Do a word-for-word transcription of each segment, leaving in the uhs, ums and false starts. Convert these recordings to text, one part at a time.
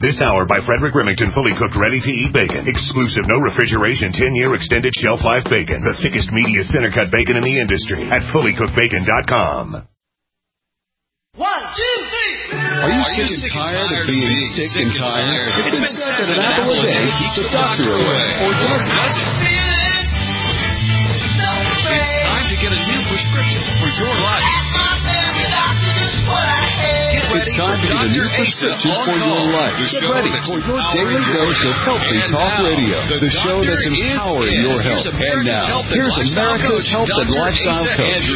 This hour by Frederick Remington, fully cooked, ready-to-eat bacon. Exclusive, no refrigeration, ten-year extended shelf life bacon. The thickest, meatiest, center-cut bacon in the industry at fully cooked bacon dot com. One, two, three. Are you sick and tired of being sick and tired? It's been said that an apple a day keeps the doctor away. Or does it? It's time to get a new prescription for your life. It's time to get a new prescription for your life. Get ready for your daily dose of Healthy Talk Radio, the show that's empowering your health. And now, here's America's Health and Lifestyle Coach.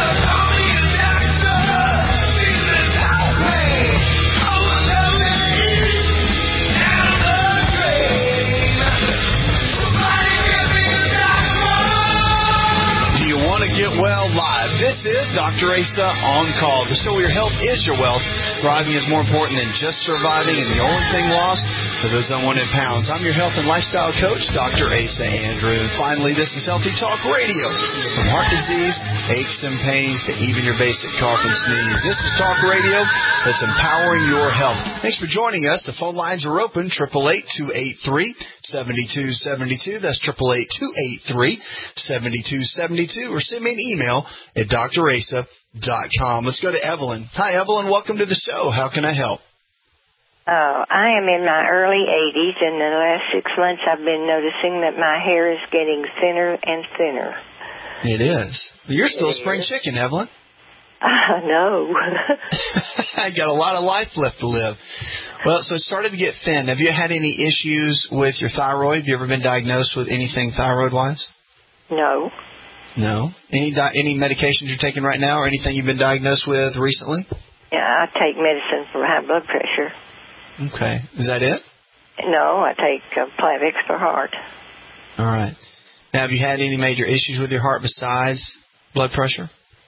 Get Well Live. This is Doctor Asa On Call, the show where your health is your wealth. Thriving is more important than just surviving, and the only thing lost for those unwanted pounds. I'm your health and lifestyle coach, Doctor Asa Andrew. And finally, this is Healthy Talk Radio. From heart disease, aches and pains, to even your basic cough and sneeze. This is Talk Radio that's empowering your health. Thanks for joining us. The phone lines are open, eight eight eight, two eight three, seven two seven two. That's eight eight eight, two eight three, seven two seven two. Or send me an email at d r asa dot com. Let's go to Evelyn. Hi, Evelyn. Welcome to the show. How can I help? Oh, I am in my early eighties, and the last six months I've been noticing that my hair is getting thinner and thinner. It is. You're still it a spring is. chicken, Evelyn. Uh, no. I got a lot of life left to live. Well, so it started to get thin. Have you had any issues with your thyroid? Have you ever been diagnosed with anything thyroid-wise? No. No. Any di- any medications you're taking right now or anything you've been diagnosed with recently? Yeah, I take medicine for high blood pressure. Okay. Is that it? No, I take uh, Plavix for heart. All right. Now, have you had any major issues with your heart besides blood pressure?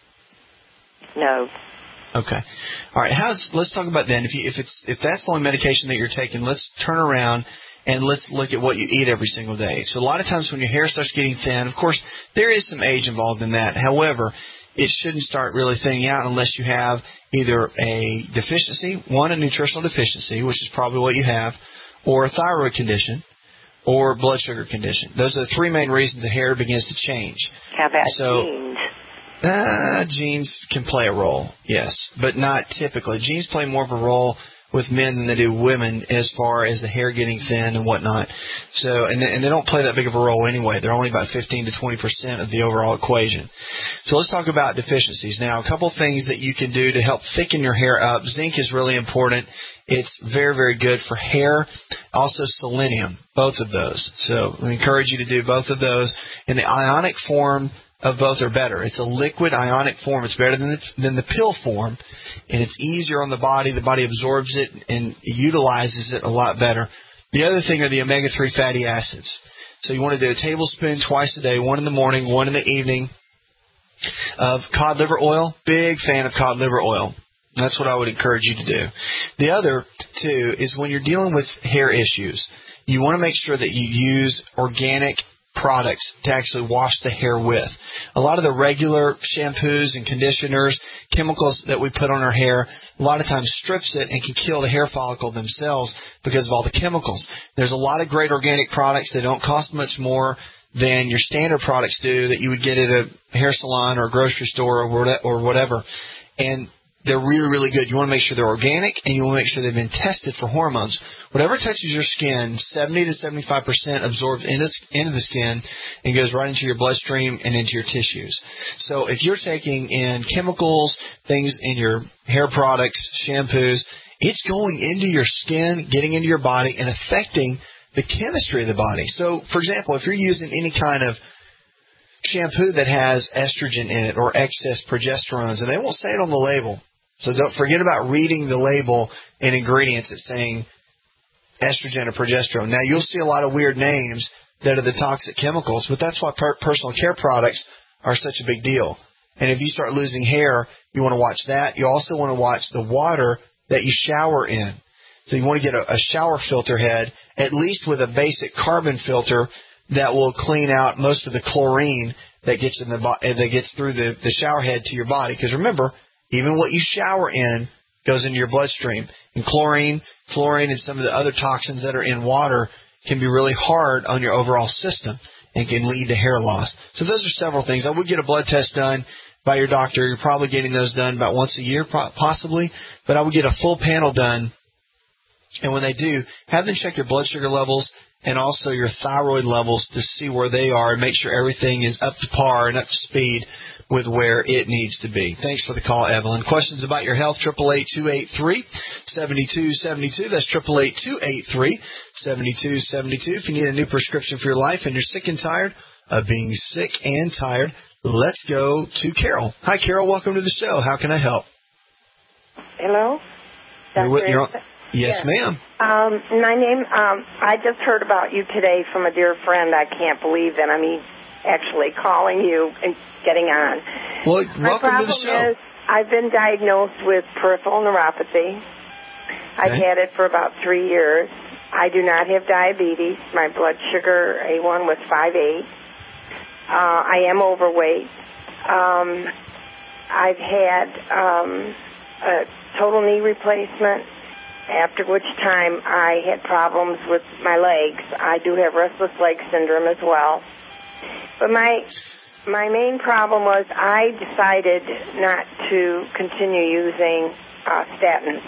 No. Okay. All right. How's, let's talk about then. If you, if it's if that's the only medication that you're taking, let's turn around and let's look at what you eat every single day. So a lot of times when your hair starts getting thin, of course, there is some age involved in that. However, it shouldn't start really thinning out unless you have either a deficiency, one, a nutritional deficiency, which is probably what you have, or a thyroid condition, or blood sugar condition. Those are the three main reasons the hair begins to change. How about so, genes? Uh, genes can play a role, yes, but not typically. Genes play more of a role with men than they do women as far as the hair getting thin and whatnot. So, and they, and they don't play that big of a role anyway. They're only about fifteen to twenty percent of the overall equation. So let's talk about deficiencies. Now, a couple things that you can do to help thicken your hair up. Zinc is really important. It's very, very good for hair. Also selenium, both of those. So we encourage you to do both of those. In the ionic form of both are better. It's a liquid ionic form. It's better than the, than the pill form, and it's easier on the body. The body absorbs it and utilizes it a lot better. The other thing are the omega three fatty acids. So you want to do a tablespoon twice a day, one in the morning, one in the evening, of cod liver oil. Big fan of cod liver oil. That's what I would encourage you to do. The other, too, is when you're dealing with hair issues, you want to make sure that you use organic products to actually wash the hair with. A lot of the regular shampoos and conditioners, chemicals that we put on our hair, a lot of times strips it and can kill the hair follicle themselves because of all the chemicals. There's a lot of great organic products that don't cost much more than your standard products do that you would get at a hair salon or a grocery store or whatever. And they're really, really good. You want to make sure they're organic, and you want to make sure they've been tested for hormones. Whatever touches your skin, seventy to seventy-five percent absorbs into, into the skin and goes right into your bloodstream and into your tissues. So if you're taking in chemicals, things in your hair products, shampoos, it's going into your skin, getting into your body, and affecting the chemistry of the body. So, for example, if you're using any kind of shampoo that has estrogen in it or excess progesterones, and they won't say it on the label, so don't forget about reading the label and ingredients that's saying estrogen or progesterone. Now, you'll see a lot of weird names that are the toxic chemicals, but that's why per- personal care products are such a big deal. And if you start losing hair, you want to watch that. You also want to watch the water that you shower in. So you want to get a, a shower filter head, at least with a basic carbon filter that will clean out most of the chlorine that gets in the bo- that gets through the, the shower head to your body. Because remember, even what you shower in goes into your bloodstream. And chlorine, fluorine, and some of the other toxins that are in water can be really hard on your overall system and can lead to hair loss. So those are several things. I would get a blood test done by your doctor. You're probably getting those done about once a year, possibly. But I would get a full panel done. And when they do, have them check your blood sugar levels and also your thyroid levels to see where they are and make sure everything is up to par and up to speed with where it needs to be. Thanks for the call, Evelyn. Questions about your health, eight eight eight, two eight three, seven two seven two. That's eight eight eight, two eight three, seven two seven two. If you need a new prescription for your life and you're sick and tired of being sick and tired, let's go to Carol. Hi, Carol. Welcome to the show. How can I help? Hello? You're with, you're on, yes, yes, ma'am. Um, my name, um, I just heard about you today from a dear friend. I can't believe that. I mean, actually calling you and getting on. Well, my welcome to the show. problem is I've been diagnosed with peripheral neuropathy. I've Okay. had it for about three years. I do not have diabetes. My blood sugar A one was five eight. Uh, I am overweight. Um, I've had um, a total knee replacement, after which time I had problems with my legs. I do have restless leg syndrome as well. But my my main problem was I decided not to continue using uh, statins.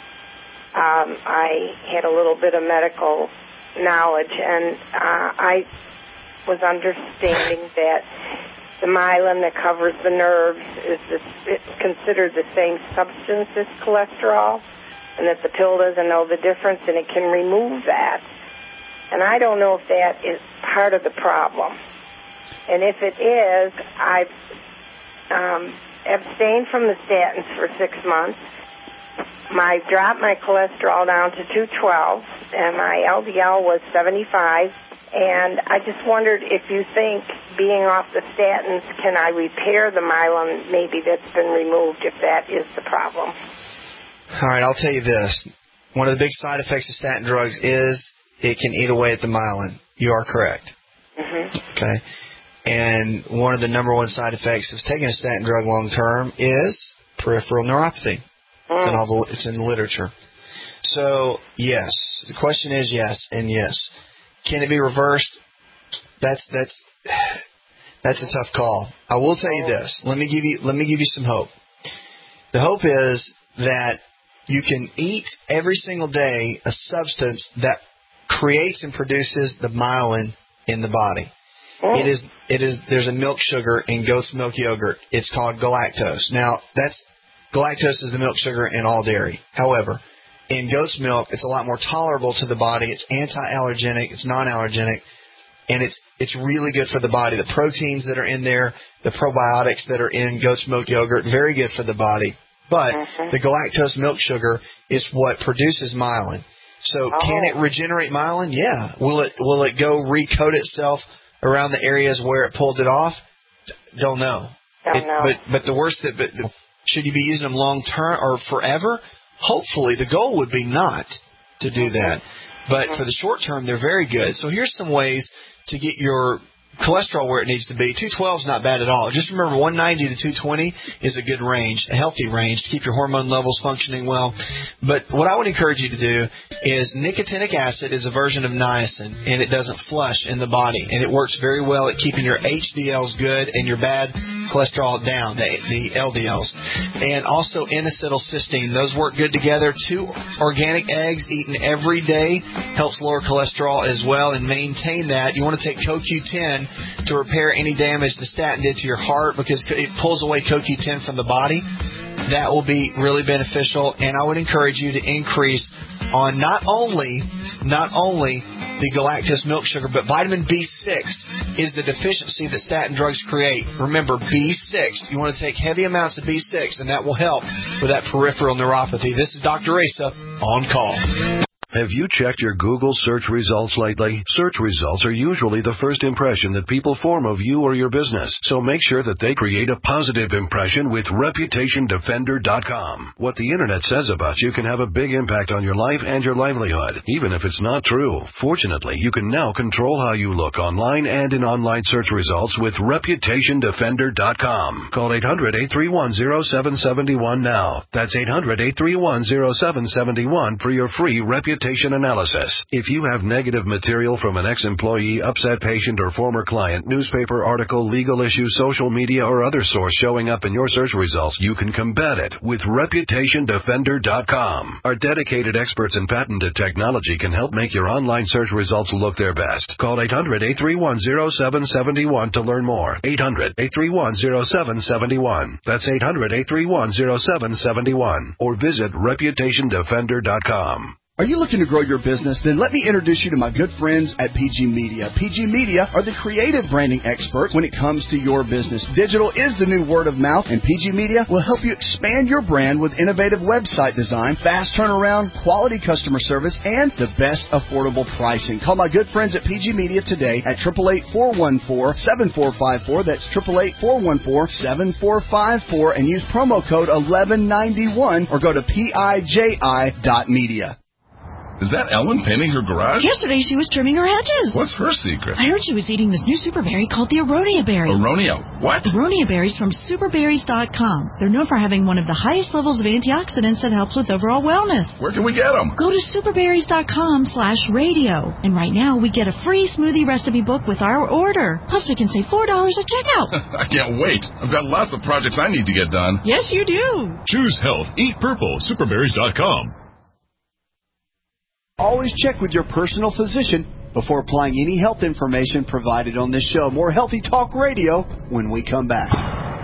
Um, I had a little bit of medical knowledge, and uh, I was understanding that the myelin that covers the nerves is this, it's considered the same substance as cholesterol, and that the pill doesn't know the difference, and it can remove that. And I don't know if that is part of the problem. And if it is, I've um, abstained from the statins for six months. I dropped my cholesterol down to two twelve, and my L D L was seventy-five. And I just wondered if you think, being off the statins, can I repair the myelin maybe that's been removed, if that is the problem? All right, I'll tell you this. One of the big side effects of statin drugs is it can eat away at the myelin. You are correct. Mm-hmm. Okay. And one of the number one side effects of taking a statin drug long term is peripheral neuropathy. Mm. It's, in all the, it's in the literature. So, yes. The question is yes and yes. Can it be reversed? That's that's that's a tough call. I will tell you this. Let me give you let me give you some hope. The hope is that you can eat every single day a substance that creates and produces the myelin in the body. Oh. It is it is there's a milk sugar in goat's milk yogurt. It's called galactose. Now, that's galactose is the milk sugar in all dairy. However, in goat's milk, it's a lot more tolerable to the body. It's anti-allergenic. It's non-allergenic. And it's it's really good for the body. The proteins that are in there, the probiotics that are in goat's milk yogurt, very good for the body. But uh-huh. the galactose milk sugar is what produces myelin. So oh. can it regenerate myelin? Yeah. Will it will it go recoat itself around the areas where it pulled it off? Don't know. Don't it, know. But but the worst that but should you be using them long term or forever? Hopefully, the goal would be not to do that. But for the short term, they're very good. So here's some ways to get your cholesterol where it needs to be. two twelve is not bad at all. Just remember, one ninety to two twenty is a good range, a healthy range to keep your hormone levels functioning well. But what I would encourage you to do is nicotinic acid is a version of niacin, and it doesn't flush in the body. And it works very well at keeping your H D Ls good and your bad cholesterol down, the, the L D Ls. And also N-acetylcysteine. Those work good together. Two organic eggs eaten every day helps lower cholesterol as well and maintain that. You want to take C O Q ten to repair any damage the statin did to your heart because it pulls away C O Q ten from the body. That will be really beneficial. And I would encourage you to increase on not only not only the galactose milk sugar, but vitamin B six is the deficiency that statin drugs create. Remember, B six. You want to take heavy amounts of B six, and that will help with that peripheral neuropathy. This is Doctor Asa on call. Have you checked your Google search results lately? Search results are usually the first impression that people form of you or your business, so make sure that they create a positive impression with Reputation Defender dot com. What the Internet says about you can have a big impact on your life and your livelihood, even if it's not true. Fortunately, you can now control how you look online and in online search results with Reputation Defender dot com. Call eight hundred, eight three one, zero seven seven one now. That's eight hundred, eight three one, zero seven seven one for your free reputation analysis. If you have negative material from an ex-employee, upset patient, or former client, newspaper article, legal issue, social media, or other source showing up in your search results, you can combat it with Reputation Defender dot com. Our dedicated experts in patented technology can help make your online search results look their best. Call eight hundred, eight three one, zero seven seven one to learn more. eight hundred, eight three one, zero seven seven one. That's eight hundred, eight three one, zero seven seven one. Or visit Reputation Defender dot com. Are you looking to grow your business? Then let me introduce you to my good friends at P G Media. P G Media are the creative branding experts when it comes to your business. Digital is the new word of mouth, and P G Media will help you expand your brand with innovative website design, fast turnaround, quality customer service, and the best affordable pricing. Call my good friends at P G Media today at eight eight eight, four one four, seven four five four. That's eight eight eight, four one four, seven four five four, and use promo code eleven ninety-one or go to P I J I dot media. Is that Ellen painting her garage? Yesterday she was trimming her hedges. What's her secret? I heard she was eating this new super berry called the Aronia berry. Aronia what? Aronia berries from super berries dot com. They're known for having one of the highest levels of antioxidants that helps with overall wellness. Where can we get them? Go to super berries dot com slash radio. And right now we get a free smoothie recipe book with our order. Plus we can save four dollars at checkout. I can't wait. I've got lots of projects I need to get done. Yes, you do. Choose health. Eat purple. super berries dot com. Always check with your personal physician before applying any health information provided on this show. More Healthy Talk Radio when we come back.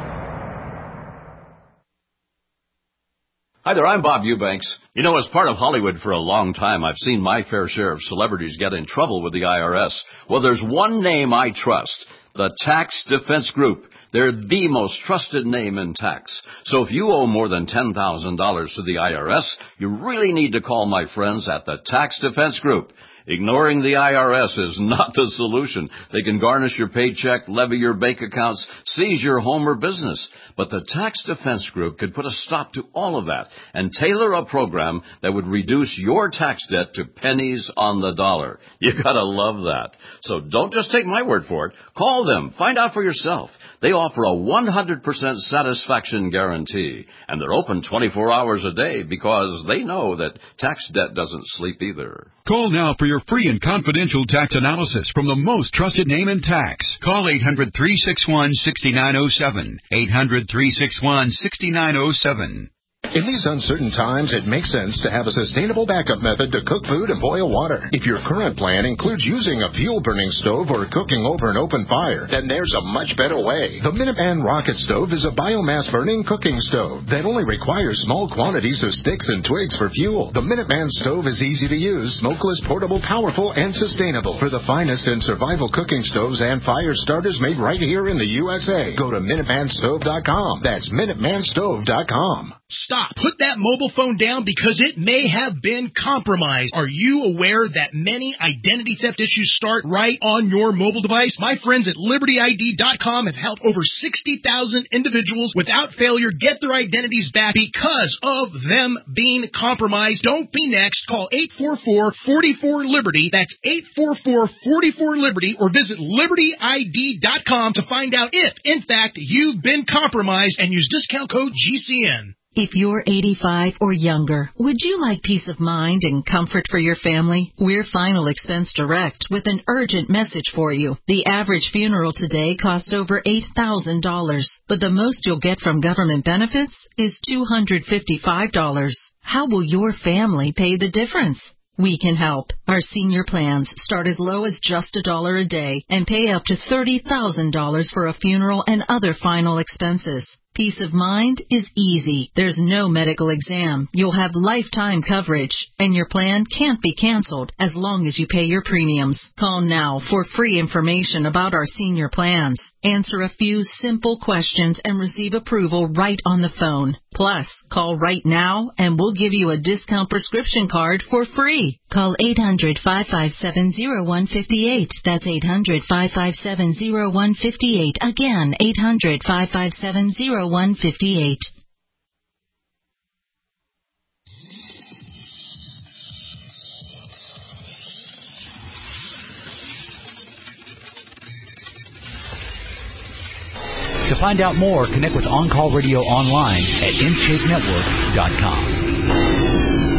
Hi there, I'm Bob Eubanks. You know, as part of Hollywood for a long time, I've seen my fair share of celebrities get in trouble with the I R S. Well, there's one name I trust, the Tax Defense Group. They're the most trusted name in tax. So if you owe more than ten thousand dollars to the I R S, you really need to call my friends at the Tax Defense Group. Ignoring the I R S is not the solution. They can garnish your paycheck, levy your bank accounts, seize your home or business. But the Tax Defense Group could put a stop to all of that and tailor a program that would reduce your tax debt to pennies on the dollar. You gotta love that. So don't just take my word for it. Call them. Find out for yourself. They offer a one hundred percent satisfaction guarantee. And they're open twenty-four hours a day because they know that tax debt doesn't sleep either. Call now for your free and confidential tax analysis from the most trusted name in tax. Call eight hundred, three six one, six nine zero seven. eight hundred, three six one, six nine zero seven. In these uncertain times, it makes sense to have a sustainable backup method to cook food and boil water. If your current plan includes using a fuel-burning stove or cooking over an open fire, then there's a much better way. The Minuteman Rocket Stove is a biomass-burning cooking stove that only requires small quantities of sticks and twigs for fuel. The Minuteman Stove is easy to use, smokeless, portable, powerful, and sustainable. For the finest in survival cooking stoves and fire starters made right here in the U S A, go to Minuteman Stove dot com. That's Minuteman Stove dot com. Stop. Put that mobile phone down because it may have been compromised. Are you aware that many identity theft issues start right on your mobile device? My friends at Liberty I D dot com have helped over sixty thousand individuals without failure get their identities back because of them being compromised. Don't be next. Call eight four four, four four, Liberty. That's eight four four, four four, Liberty, or visit Liberty I D dot com to find out if, in fact, you've been compromised, and use discount code G C N. If you're eighty-five or younger, would you like peace of mind and comfort for your family? We're Final Expense Direct with an urgent message for you. The average funeral today costs over eight thousand dollars, but the most you'll get from government benefits is two hundred fifty-five dollars. How will your family pay the difference? We can help. Our senior plans start as low as just a dollar a day and pay up to thirty thousand dollars for a funeral and other final expenses. Peace of mind is easy. There's no medical exam. You'll have lifetime coverage, and your plan can't be canceled as long as you pay your premiums. Call now for free information about our senior plans. Answer a few simple questions and receive approval right on the phone. Plus, call right now and we'll give you a discount prescription card for free. Call eight hundred, five five seven, zero one five eight. That's eight hundred, five five seven, zero one five eight. Again, eight hundred, five five seven, zero one five eight. To find out more, connect with On Call Radio online at m chase network dot com.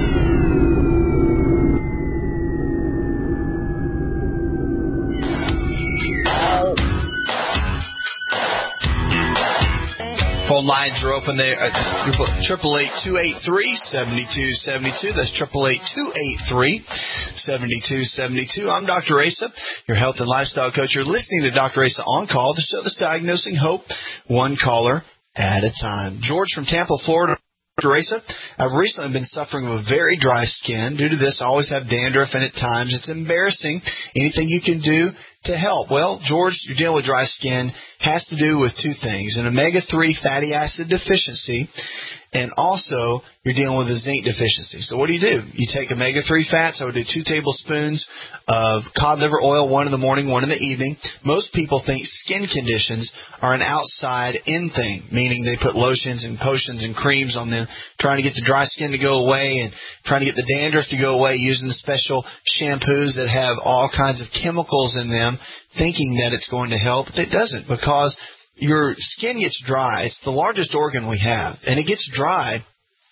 Phone lines are open there at triple eight, two eight three, seven two seven two. That's triple eight, two eight three, seven two seven two. I'm Doctor Asa, your health and lifestyle coach. You're listening to Doctor Asa On Call, the show that's diagnosing hope one caller at a time. George from Tampa, Florida. Doctor Asa, I've recently been suffering with very dry skin. Due to this, I always have dandruff, and at times it's embarrassing. Anything you can do to help? Well, George, you're dealing with dry skin. Has to do with two things: an omega three fatty acid deficiency, and also you're dealing with a zinc deficiency. So what do you do? You take omega three fats. I would do two tablespoons of cod liver oil, one in the morning, one in the evening. Most people think skin conditions are an outside-in thing, meaning they put lotions and potions and creams on them, trying to get the dry skin to go away and trying to get the dandruff to go away using the special shampoos that have all kinds of chemicals in them, thinking that it's going to help. It doesn't, because your skin gets dry. It's the largest organ we have, and it gets dry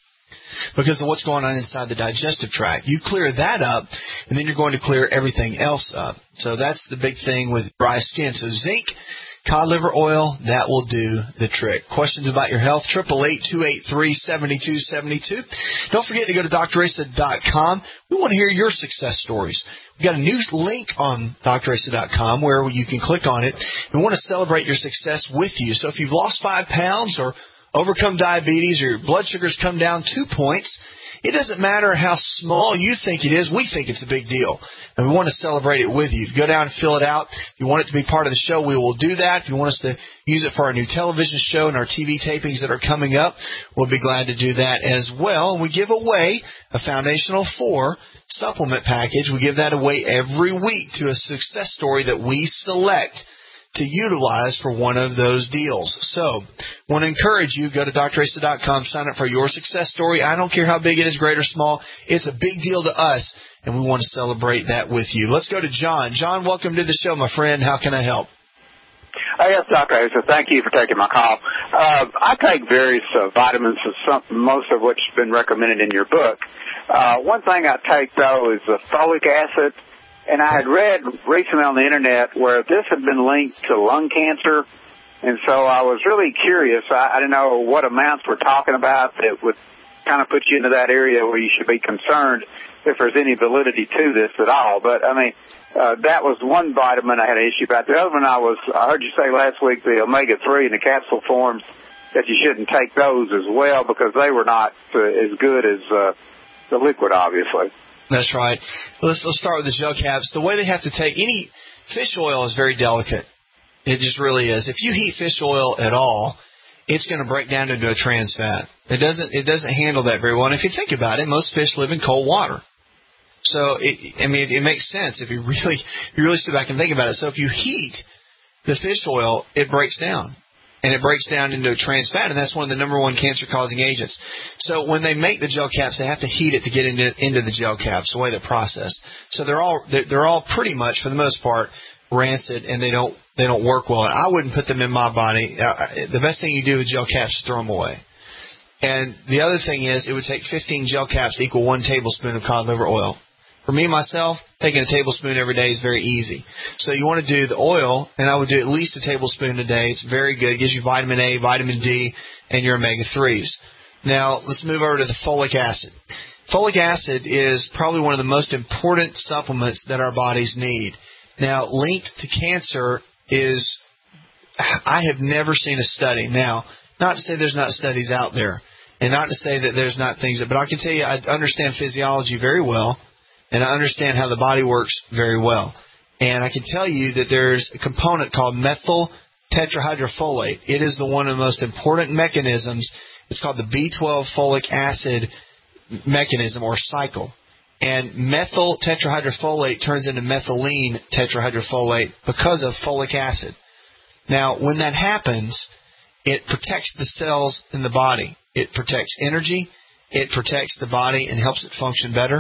because of what's going on inside the digestive tract. You clear that up, and then you're going to clear everything else up. So that's the big thing with dry skin. So zinc, cod liver oil, that will do the trick. Questions about your health, triple eight, two eight three, seven two seven two. Don't forget to go to D R asa dot com. We want to hear your success stories. We've got a new link on D R asa dot com where you can click on it. We want to celebrate your success with you. So if you've lost five pounds or overcome diabetes or your blood sugars come down two points, it doesn't matter how small you think it is. We think it's a big deal, and we want to celebrate it with you. If you go down and fill it out, if you want it to be part of the show, we will do that. If you want us to use it for our new television show and our T V tapings that are coming up, we'll be glad to do that as well. And we give away a Foundational four supplement package. We give that away every week to a success story that we select to utilize for one of those deals. So, want to encourage you, go to D R asa dot com, sign up for your success story. I don't care how big it is, great or small. It's a big deal to us, and we want to celebrate that with you. Let's go to John. John, welcome to the show, my friend. How can I help? Uh, yes, Doctor Asa, thank you for taking my call. Uh, I take various uh, vitamins, some, most of which has been recommended in your book. Uh, one thing I take, though, is uh, folic acid. And I had read recently on the Internet where this had been linked to lung cancer, and so I was really curious. I, I didn't know what amounts we're talking about that would kind of put you into that area where you should be concerned if there's any validity to this at all. But, I mean, uh, that was one vitamin I had an issue about. The other one I was, I heard you say last week, the omega three in the capsule forms, that you shouldn't take those as well because they were not uh, as good as uh, the liquid, obviously. That's right. Let's let's start with the gel caps. The way they have to take any fish oil is very delicate. It just really is. If you heat fish oil at all, it's going to break down into a trans fat. It doesn't it doesn't handle that very well. And if you think about it, most fish live in cold water. So it, I mean, it, it makes sense if you really if you really sit back and think about it. So if you heat the fish oil, it breaks down. And it breaks down into a trans fat, and that's one of the number one cancer-causing agents. So when they make the gel caps, they have to heat it to get into into the gel caps, the way they're processed. So they're all they're, they're all pretty much, for the most part, rancid, and they don't they don't work well. And I wouldn't put them in my body. Uh, the best thing you do with gel caps is throw them away. And the other thing is, it would take fifteen gel caps to equal one tablespoon of cod liver oil. For me, myself, taking a tablespoon every day is very easy. So you want to do the oil, and I would do at least a tablespoon a day. It's very good. It gives you vitamin A, vitamin D, and your omega threes. Now, let's move over to the folic acid. Folic acid is probably one of the most important supplements that our bodies need. Now, linked to cancer is, I have never seen a study. Now, Not to say there's not studies out there, and not to say that there's not things, that, but I can tell you I understand physiology very well, and I understand how the body works very well. And I can tell you that there's a component called methyl tetrahydrofolate. It is the one of the most important mechanisms. It's called the B twelve folic acid mechanism or cycle. And methyl tetrahydrofolate turns into methylene tetrahydrofolate because of folic acid. Now, when that happens, it protects the cells in the body. It protects energy. It protects the body and helps it function better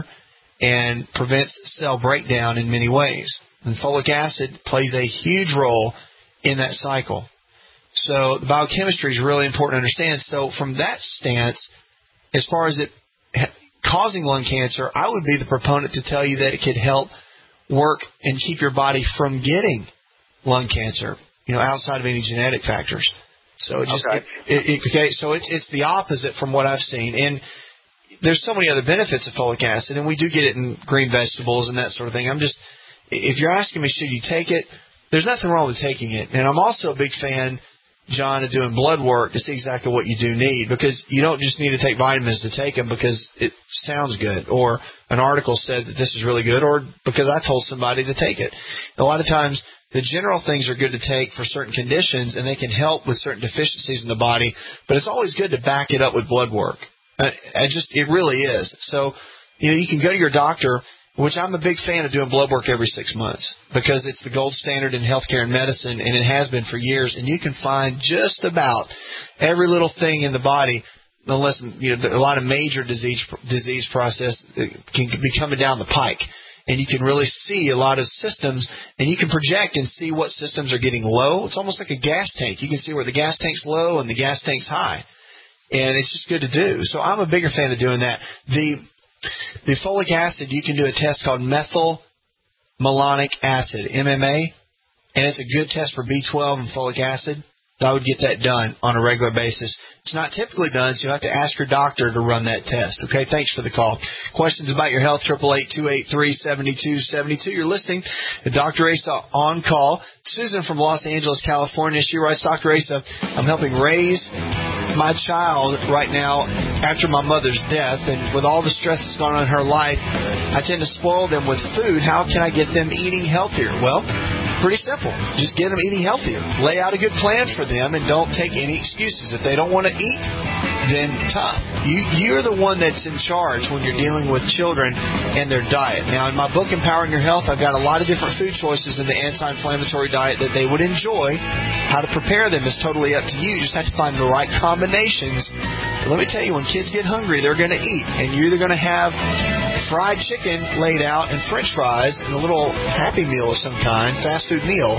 and prevents cell breakdown in many ways. And folic acid plays a huge role in that cycle. So the biochemistry is really important to understand. So from that stance, as far as it causing lung cancer, I would be the proponent to tell you that it could help work and keep your body from getting lung cancer, you know, outside of any genetic factors. So it just okay. It, it, okay. So it's it's the opposite from what I've seen, and there's so many other benefits of folic acid, and we do get it in green vegetables and that sort of thing. I'm just, if you're asking me, should you take it? There's nothing wrong with taking it, and I'm also a big fan, John, of doing blood work to see exactly what you do need, because you don't just need to take vitamins to take them because it sounds good, or an article said that this is really good, or because I told somebody to take it. A lot of times, the general things are good to take for certain conditions, and they can help with certain deficiencies in the body, but it's always good to back it up with blood work. Uh, I just, it really is. So, you know, you can go to your doctor, which I'm a big fan of doing blood work every six months because it's the gold standard in healthcare and medicine, and it has been for years. And you can find just about every little thing in the body, unless, you know, a lot of major disease disease process can be coming down the pike. And you can really see a lot of systems, and you can project and see what systems are getting low. It's almost like a gas tank. You can see where the gas tank's low and the gas tank's high. And it's just good to do. So I'm a bigger fan of doing that. The The folic acid, you can do a test called methyl malonic acid, M M A, and it's a good test for B twelve and folic acid. I would get that done on a regular basis. It's not typically done, so you'll have to ask your doctor to run that test. Okay, thanks for the call. Questions about your health, eight eight eight, two eight three, seven two seven two. You're listening to Doctor Asa on call. Susan from Los Angeles, California. She writes, Doctor Asa, I'm helping raise my child right now after my mother's death, and with all the stress that's going on in her life, I tend to spoil them with food. How can I get them eating healthier? Well, pretty simple. Just get them eating healthier. Lay out a good plan for them and don't take any excuses. If they don't want to eat, then tough. You, you're the one that's in charge when you're dealing with children and their diet. Now, in my book, Empowering Your Health, I've got a lot of different food choices in the anti-inflammatory diet that they would enjoy. How to prepare them is totally up to you. You just have to find the right combinations. Let me tell you, when kids get hungry, they're going to eat. And you're either going to have fried chicken laid out and french fries and a little Happy Meal of some kind, fast food meal,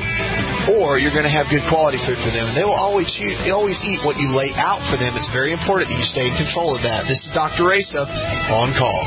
or you're going to have good quality food for them. And they will always choose, they always eat what you lay out for them. It's very important that you stay in control of that. This is Doctor Asa on call.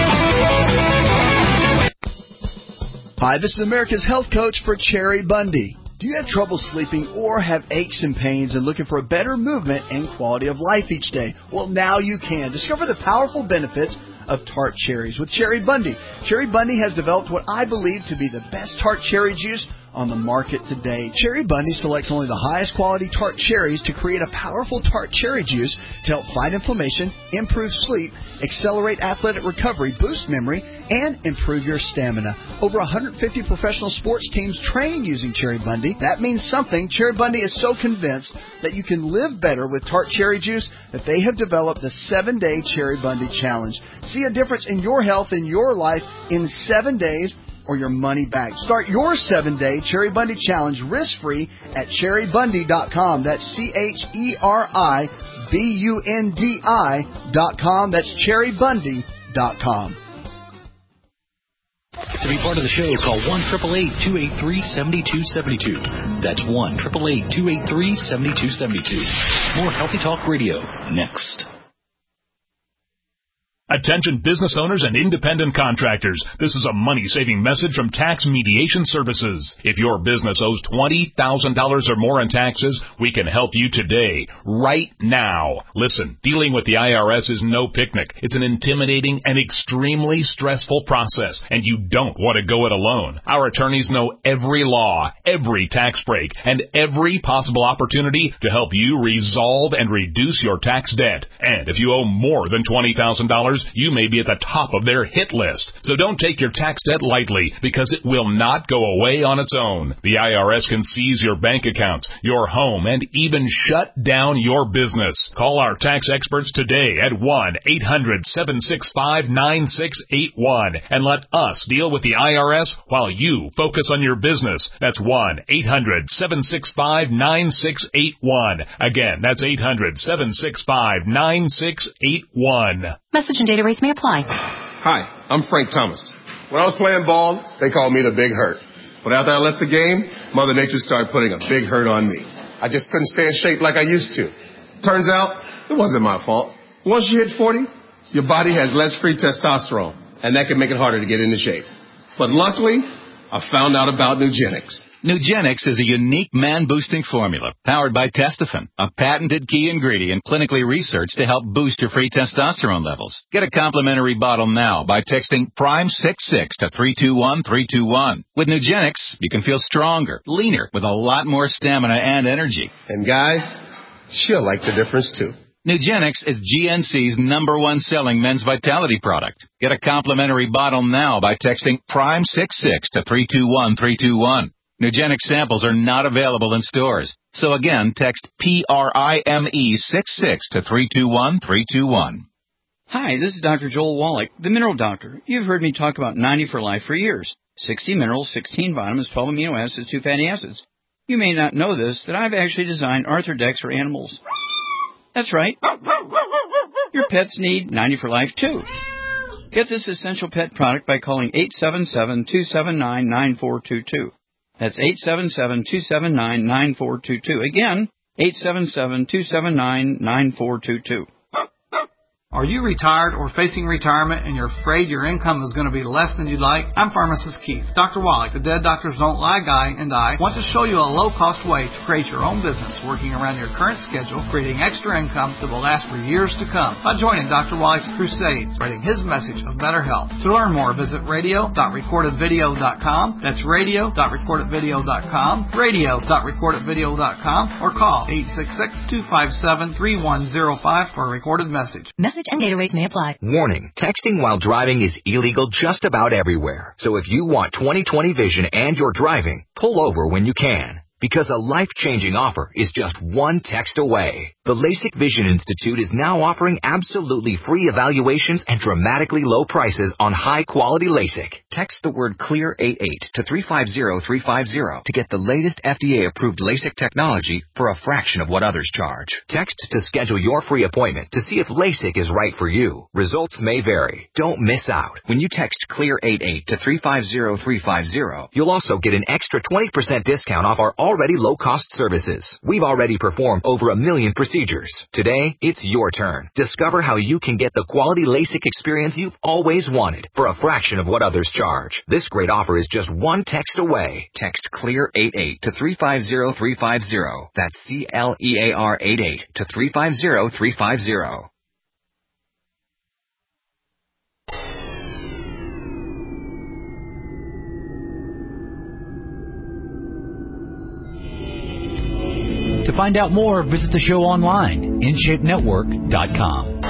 Hi, this is America's Health Coach for Cherry Bundy. Do you have trouble sleeping or have aches and pains and looking for a better movement and quality of life each day? Well, now you can. Discover the powerful benefits of tart cherries with Cherry Bundy. Cherry Bundy has developed what I believe to be the best tart cherry juice on the market today. Cherry Bundy selects only the highest quality tart cherries to create a powerful tart cherry juice to help fight inflammation, improve sleep, accelerate athletic recovery, boost memory, and improve your stamina. Over one hundred fifty professional sports teams train using Cherry Bundy. That means something. Cherry Bundy is so convinced that you can live better with tart cherry juice that they have developed the seven-day Cherry Bundy Challenge. See a difference in your health and your life in seven days or your money back. Start your seven-day Cherry Bundy Challenge risk-free at cherry bundy dot com. That's C H E R I B U N D I dot com. That's cherry bundy dot com. To be part of the show, call one eight eight eight, two eight three, seven two seven two. That's one eight eight eight, two eight three, seven two seven two. More Healthy Talk Radio next. Attention business owners and independent contractors. This is a money-saving message from Tax Mediation Services. If your business owes twenty thousand dollars or more in taxes, we can help you today, right now. Listen, dealing with the I R S is no picnic. It's an intimidating and extremely stressful process, and you don't want to go it alone. Our attorneys know every law, every tax break, and every possible opportunity to help you resolve and reduce your tax debt. And if you owe more than twenty thousand dollars, you may be at the top of their hit list. So don't take your tax debt lightly, because it will not go away on its own. The I R S can seize your bank accounts, your home, and even shut down your business. Call our tax experts today at one eight hundred seven six five nine six eight one and let us deal with the I R S while you focus on your business. That's one eight hundred seven six five nine six eight one. Again, that's eight hundred seven six five nine six eight one. Message and data rates may apply. Hi, I'm Frank Thomas. When I was playing ball, they called me the Big Hurt. But after I left the game, Mother Nature started putting a big hurt on me. I just couldn't stay in shape like I used to. Turns out, it wasn't my fault. Once you hit forty, your body has less free testosterone, and that can make it harder to get into shape. But luckily, I found out about Nugenix. Nugenix is a unique man-boosting formula powered by Testofen, a patented key ingredient clinically researched to help boost your free testosterone levels. Get a complimentary bottle now by texting prime six six to three two one three two one. With Nugenix, you can feel stronger, leaner, with a lot more stamina and energy. And guys, she'll like the difference too. Nugenix is G N C's number one selling men's vitality product. Get a complimentary bottle now by texting prime six six to three two one three two one. Nugenix samples are not available in stores. So again, text P R I M E six six to three two one three two one. Hi, this is Doctor Joel Wallach, the Mineral Doctor. You've heard me talk about ninety for Life for years. sixty minerals, sixteen vitamins, twelve amino acids, two fatty acids. You may not know this, that I've actually designed Arthrodex for animals. That's right. Your pets need ninety for Life too. Get this essential pet product by calling eight seven seven, two seven nine, nine four two two. That's eight seven seven, two seven nine, nine four two two. Again, eight seven seven, two seven nine, nine four two two. Are you retired or facing retirement and you're afraid your income is going to be less than you'd like? I'm Pharmacist Keith. Doctor Wallach, the Dead Doctors Don't Lie guy, and I want to show you a low-cost way to create your own business working around your current schedule, creating extra income that will last for years to come by joining Doctor Wallach's crusades, spreading his message of better health. To learn more, visit radio dot recorded video dot com. That's radio dot recorded video dot com, radio dot recorded video dot com, or call eight six six, two five seven, three one zero five for a recorded message. Message and data rates may apply. Warning, texting while driving is illegal just about everywhere. So if you want twenty twenty vision and you're driving, pull over when you can. Because a life-changing offer is just one text away. The LASIK Vision Institute is now offering absolutely free evaluations and dramatically low prices on high-quality LASIK. Text the word CLEAR eighty-eight to three five zero three five zero to get the latest F D A-approved LASIK technology for a fraction of what others charge. Text to schedule your free appointment to see if LASIK is right for you. Results may vary. Don't miss out. When you text CLEAR eighty-eight to three five zero three five zero, you'll also get an extra twenty percent discount off our already low-cost services. We've already performed over a million procedures. Today, it's your turn. Discover how you can get the quality LASIK experience you've always wanted for a fraction of what others charge. This great offer is just one text away. Text CLEAR eighty-eight to three five zero three five zero. That's C L E A R eighty-eight to three five zero three five zero. To find out more, visit the show online, in shape network dot com.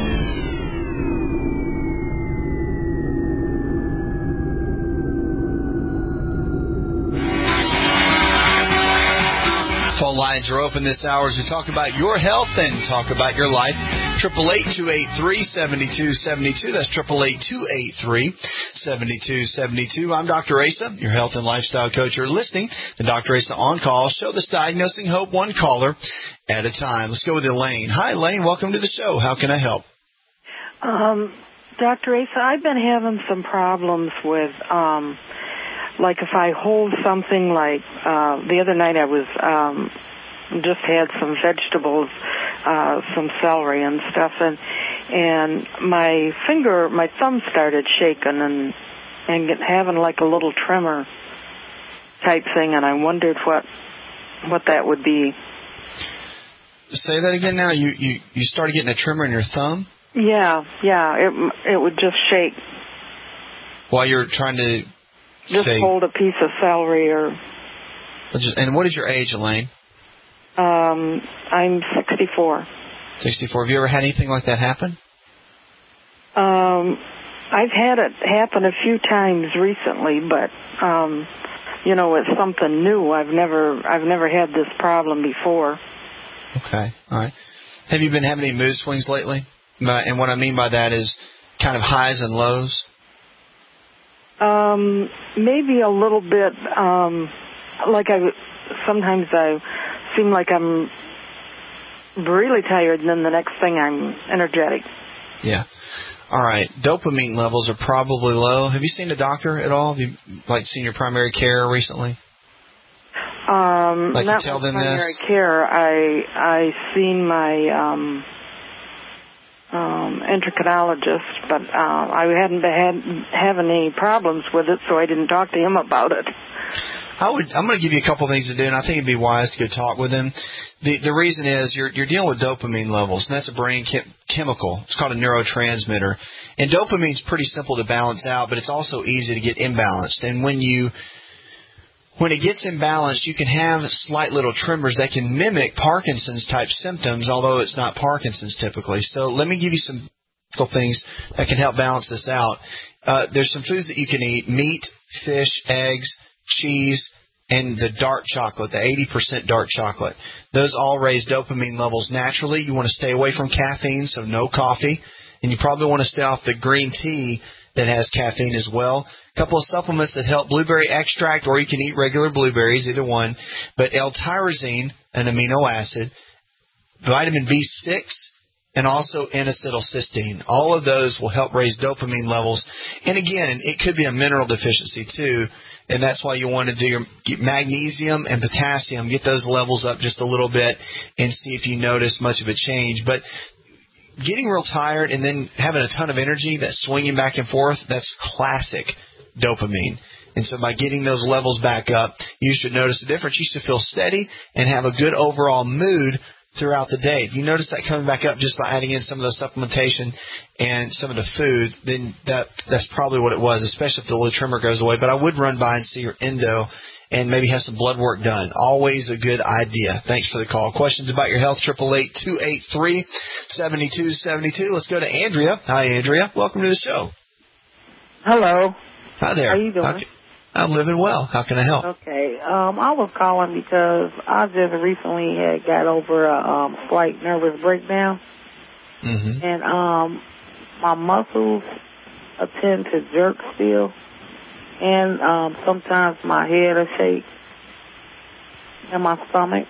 Phone lines are open this hour as we talk about your health and talk about your life. Triple eight two eight three seven two seven two. That's triple eight two eight three seven two seven two. I'm Doctor Asa, your health and lifestyle coach. You're listening to Doctor Asa On Call. Show that's diagnosing hope, one caller at a time. Let's go with Elaine. Hi, Elaine. Welcome to the show. How can I help? Um, Doctor Asa, I've been having some problems with, um, like if I hold something like, uh, the other night I was, um, just had some vegetables, uh, some celery and stuff, and and my finger, my thumb started shaking and and get, having like a little tremor type thing, and I wondered what what that would be. Say that again now. You, you, you started getting a tremor in your thumb? Yeah, yeah. It it would just shake. While you're trying to just say, hold a piece of celery or... And what is your age, Elaine? Um, I'm sixty-four. sixty-four. Have you ever had anything like that happen? Um, I've had it happen a few times recently, but, um, you know, it's something new. I've never, I've never had this problem before. Okay, all right. Have you been having any mood swings lately? And what I mean by that is kind of highs and lows? Um, maybe a little bit, um, like I, sometimes I seem like I'm really tired, and then the next thing I'm energetic. Yeah. All right. Dopamine levels are probably low. Have you seen a doctor at all? Have you, like, seen your primary care recently? Um, like not to tell my them primary this? care. I, I seen my, um, um, endocrinologist, but, uh, I hadn't been had, having any problems with it, so I didn't talk to him about it. I would, I'm going to give you a couple things to do, and I think it'd be wise to go talk with him. The the reason is you're you're dealing with dopamine levels, and that's a brain chem- chemical. It's called a neurotransmitter. And dopamine's pretty simple to balance out, but it's also easy to get imbalanced. And when you when it gets imbalanced, you can have slight little tremors that can mimic Parkinson's type symptoms, although it's not Parkinson's typically. So let me give you some things that can help balance this out. Uh, there's some foods that you can eat: meat, fish, eggs, cheese, and the dark chocolate, the eighty percent dark chocolate. Those all raise dopamine levels naturally. You want to stay away from caffeine, so no coffee. And you probably want to stay off the green tea that has caffeine as well. A couple of supplements that help: blueberry extract, or you can eat regular blueberries, either one. But L-tyrosine, an amino acid, vitamin B six, and also N-acetylcysteine. All of those will help raise dopamine levels. And again, it could be a mineral deficiency too, and that's why you want to do your get magnesium and potassium, get those levels up just a little bit and see if you notice much of a change. But getting real tired and then having a ton of energy, that swinging back and forth, that's classic dopamine. And so by getting those levels back up, you should notice a difference. You should feel steady and have a good overall mood throughout the day. If you notice that coming back up just by adding in some of the supplementation and some of the foods, then that that's probably what it was, especially if the little tremor goes away. But I would run by and see your endo and maybe have some blood work done. Always a good idea. Thanks for the call. Questions about your health, eight eight eight, two eight three, seven two seven two. Let's go to Andrea. Hi, Andrea. Welcome to the show. Hello. Hi there. How you doing? How, I'm living well. How can I help? Okay. Um, I was calling because I just recently had got over a um, slight nervous breakdown. Mm-hmm. And um, my muscles tend to jerk still. And um, sometimes my head will shake and my stomach.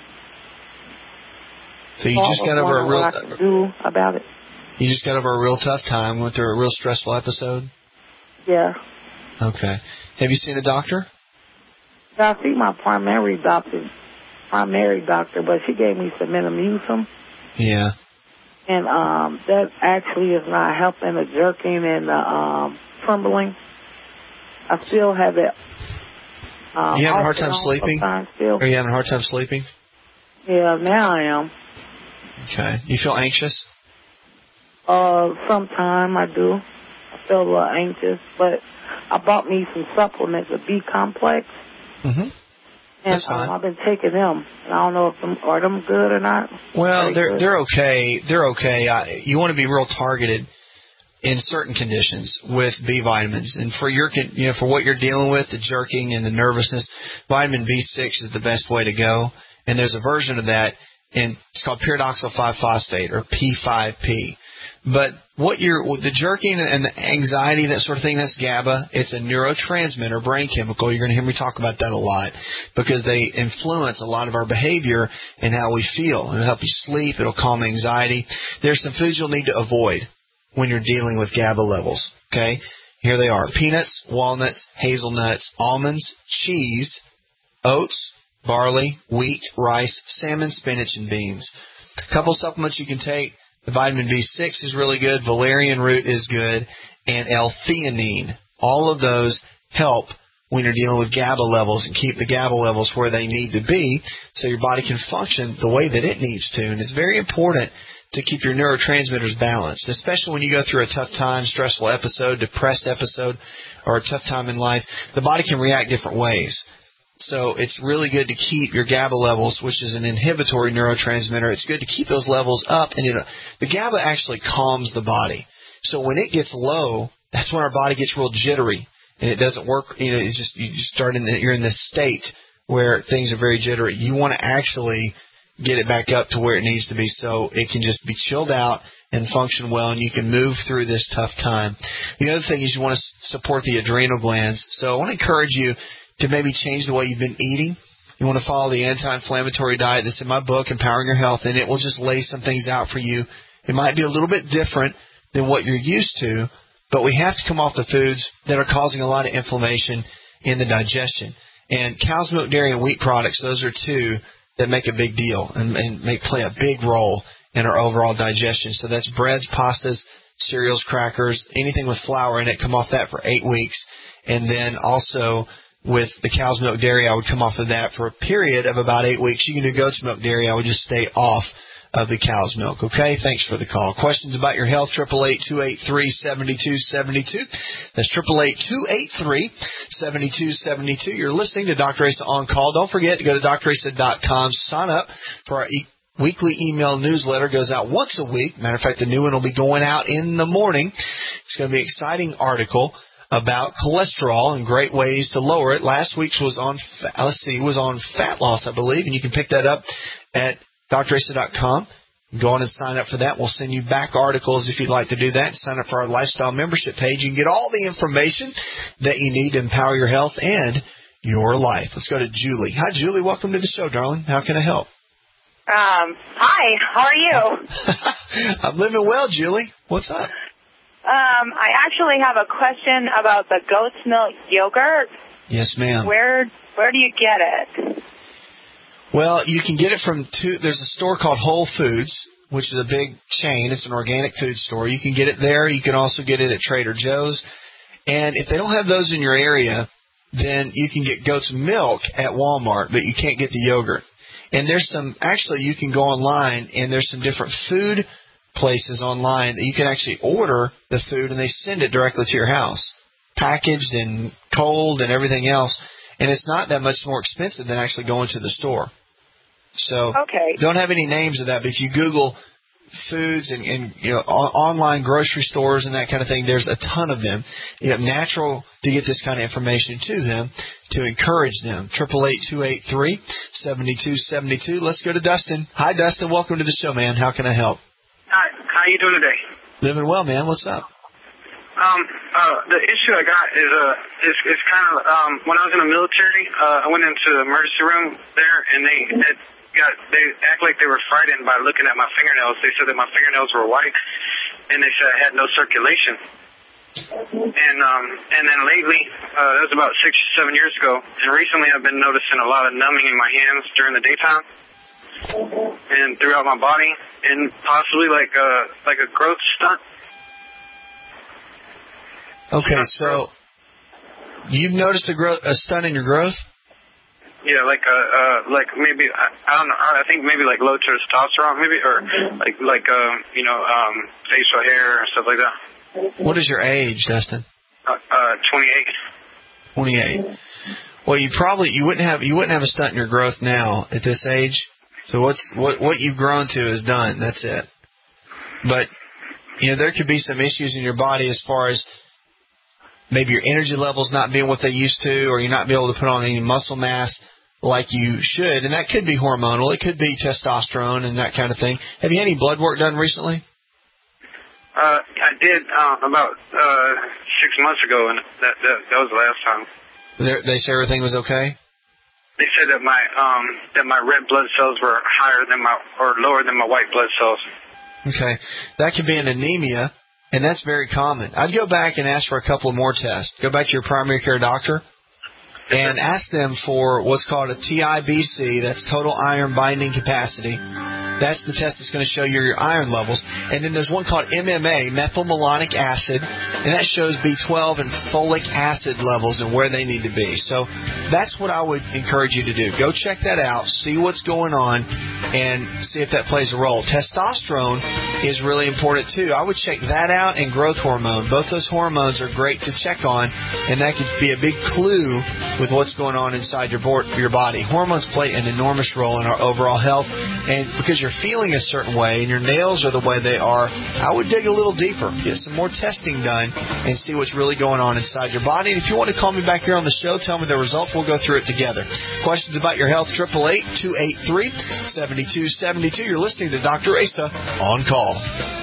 So you so just got over a real... What I can do about it. You just got over a real tough time, went through a real stressful episode? Yeah. Okay. Have you seen a doctor? Yeah, I see my primary doctor, primary doctor, but she gave me some Metamucil. Yeah. And um, that actually is not helping the jerking and the um, trembling. I still have it. Um, you having a hard time sleeping? Still. Are you having a hard time sleeping? Yeah, now I am. Okay. You feel anxious? Uh, sometime I do. I feel a little anxious, but I bought me some supplements, a B complex. Mm-hmm. And um, I've been taking them. And I don't know if them are them good or not. Well, Very they're good. they're okay. They're okay. I, you want to be real targeted in certain conditions with B vitamins, and for your you know for what you're dealing with, the jerking and the nervousness, vitamin B six is the best way to go. And there's a version of that, and it's called pyridoxal five phosphate, or P five P. But what you're, the jerking and the anxiety, that sort of thing, that's GABA. It's a neurotransmitter, brain chemical. You're going to hear me talk about that a lot because they influence a lot of our behavior and how we feel. It'll help you sleep. It'll calm anxiety. There's some foods you'll need to avoid when you're dealing with GABA levels. Okay? Here they are: peanuts, walnuts, hazelnuts, almonds, cheese, oats, barley, wheat, rice, salmon, spinach, and beans. A couple supplements you can take. The vitamin B six is really good. Valerian root is good. And L-theanine. All of those help when you're dealing with GABA levels and keep the GABA levels where they need to be so your body can function the way that it needs to. And it's very important to keep your neurotransmitters balanced, especially when you go through a tough time, stressful episode, depressed episode, or a tough time in life. The body can react different ways. So it's really good to keep your GABA levels, which is an inhibitory neurotransmitter. It's good to keep those levels up. And you know, the GABA actually calms the body. So when it gets low, that's when our body gets real jittery. And it doesn't work, you know, it's just, you start in the, you're in this state where things are very jittery. You want to actually get it back up to where it needs to be so it can just be chilled out and function well, and you can move through this tough time. The other thing is you want to support the adrenal glands. So I want to encourage you to maybe change the way you've been eating. You want to follow the anti-inflammatory diet that's in my book, Empowering Your Health, and it will just lay some things out for you. It might be a little bit different than what you're used to, but we have to come off the foods that are causing a lot of inflammation in the digestion. And cow's milk, dairy, and wheat products, those are two that make a big deal and, and make play a big role in our overall digestion. So that's breads, pastas, cereals, crackers, anything with flour in it, come off that for eight weeks. And then also with the cow's milk, dairy, I would come off of that for a period of about eight weeks. You can do goat's milk, dairy. I would just stay off of the cow's milk. Okay, thanks for the call. Questions about your health, eight eight eight, two eight three, seven two seven two. That's eight eight eight, two eight three, seven two seven two. You're listening to Doctor Asa On Call. Don't forget to go to D R asa dot com. Sign up for our e- weekly email newsletter. Goes out once a week. Matter of fact, the new one will be going out in the morning. It's going to be an exciting article about cholesterol and great ways to lower it. Last week's was on, let's see, was on fat loss, I believe, and you can pick that up at D R asa dot com. Go on and sign up for that. We'll send you back articles if you'd like to do that. Sign up for our lifestyle membership page. You can get all the information that you need to empower your health and your life. Let's go to Julie. Hi, Julie. Welcome to the show, darling. How can I help? Um, hi. How are you? I'm living well, Julie. What's up? Um, I actually have a question about the goat's milk yogurt. Yes, ma'am. Where where do you get it? Well, you can get it from two. There's a store called Whole Foods, which is a big chain. It's an organic food store. You can get it there. You can also get it at Trader Joe's. And if they don't have those in your area, then you can get goat's milk at Walmart, but you can't get the yogurt. And there's some, actually, you can go online, and there's some different food places online that you can actually order the food, and they send it directly to your house, packaged and cold and everything else. And it's not that much more expensive than actually going to the store. So okay. Don't have any names of that, but if you Google foods and, and you know o- online grocery stores and that kind of thing, there's a ton of them. You know, natural to get this kind of information to them to encourage them. eight eight eight, two eight three, seven two seven two. Let's go to Dustin. Hi, Dustin. Welcome to the show, man. How can I help? Hi. How you doing today? Living well, man. What's up? Um, uh, the issue I got is, uh, is, is kind of, um, when I was in the military, uh, I went into the emergency room there, and they had got, they act like they were frightened by looking at my fingernails. They said that my fingernails were white, and they said I had no circulation. And, um, and then lately, uh, that was about six, seven years ago, and recently I've been noticing a lot of numbing in my hands during the daytime and throughout my body, and possibly like, uh, like a growth stunt. Okay, so you've noticed a growth, a stunt in your growth? Yeah, like uh, uh like maybe I, I don't know. I think maybe like low testosterone, maybe, or like like um you know um facial hair or stuff like that. What is your age, Dustin? Uh, uh twenty-eight. Twenty-eight. Well, you probably you wouldn't have you wouldn't have a stunt in your growth now at this age. So what's what what you've grown to is done. That's it. But you know there could be some issues in your body as far as maybe your energy levels not being what they used to, or you're not being able to put on any muscle mass like you should, and that could be hormonal. It could be testosterone and that kind of thing. Have you had any blood work done recently? Uh, I did uh, about uh, six months ago, and that that, that was the last time. They're, they say everything was okay? They said that my um that my red blood cells were higher than my or lower than my white blood cells. Okay, that could be an anemia. And that's very common. I'd go back and ask for a couple of more tests. Go back to your primary care doctor and ask them for what's called a T I B C. That's total iron binding capacity. That's the test that's going to show you your iron levels. And then there's one called M M A, methylmalonic acid, and that shows B twelve and folic acid levels and where they need to be. So that's what I would encourage you to do. Go check that out, see what's going on, and see if that plays a role. Testosterone is really important, too. I would check that out and growth hormone. Both those hormones are great to check on, and that could be a big clue with what's going on inside your your body. Hormones play an enormous role in our overall health, and because you're feeling a certain way and your nails are the way they are, I would dig a little deeper, get some more testing done, and see what's really going on inside your body. And if you want to call me back here on the show, tell me the results, we'll go through it together. Questions about your health, eight eight eight, two eight three, seven two seven two. You're listening to Doctor Asa On Call.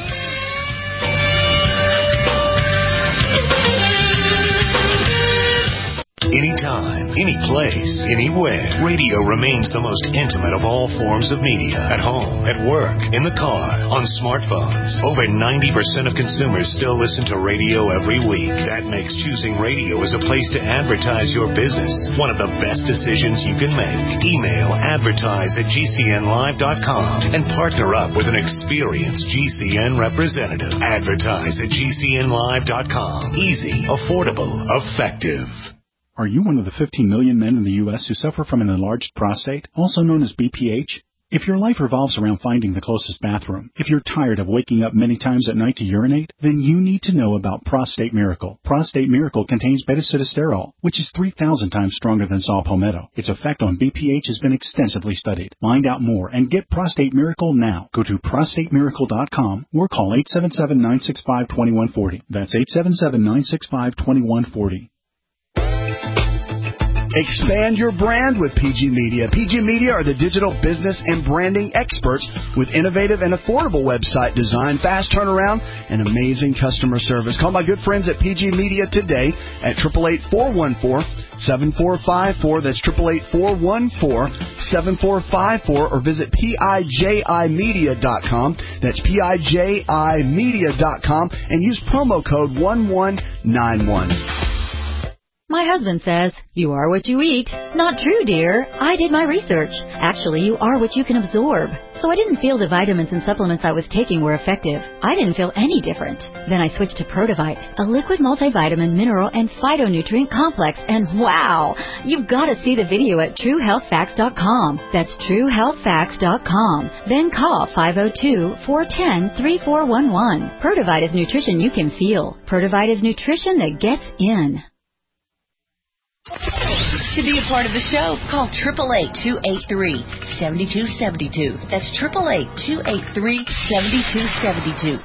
Anytime, any place, anywhere. Radio remains the most intimate of all forms of media. At home, at work, in the car, on smartphones. Over ninety percent of consumers still listen to radio every week. That makes choosing radio as a place to advertise your business one of the best decisions you can make. Email advertise at G C N live dot com and partner up with an experienced G C N representative. Advertise at G C N live dot com. Easy, affordable, effective. Are you one of the fifteen million men in the U S who suffer from an enlarged prostate, also known as B P H? If your life revolves around finding the closest bathroom, if you're tired of waking up many times at night to urinate, then you need to know about Prostate Miracle. Prostate Miracle contains beta-sitosterol, which is three thousand times stronger than saw palmetto. Its effect on B P H has been extensively studied. Find out more and get Prostate Miracle now. Go to prostate miracle dot com or call eight seven seven, nine six five, two one four zero. That's eight seven seven, nine six five, two one four zero. Expand your brand with P G Media. P G Media are the digital business and branding experts with innovative and affordable website design, fast turnaround, and amazing customer service. Call my good friends at P G Media today at eight eight eight, four one four, seven four five four. That's eight eight eight, four one four, seven four five four, or visit P I J I media dot com. That's P I J I media dot com and use promo code one one nine one. My husband says, you are what you eat. Not true, dear. I did my research. Actually, you are what you can absorb. So I didn't feel the vitamins and supplements I was taking were effective. I didn't feel any different. Then I switched to Protovite, a liquid multivitamin, mineral, and phytonutrient complex. And wow, you've got to see the video at true health facts dot com. That's true health facts dot com. Then call five oh two, four one oh, three four one one. Protovite is nutrition you can feel. Protovite is nutrition that gets in. To be a part of the show, call eight eight eight, two eight three, seven two seven two. That's eight eight eight, two eight three, seven two seven two.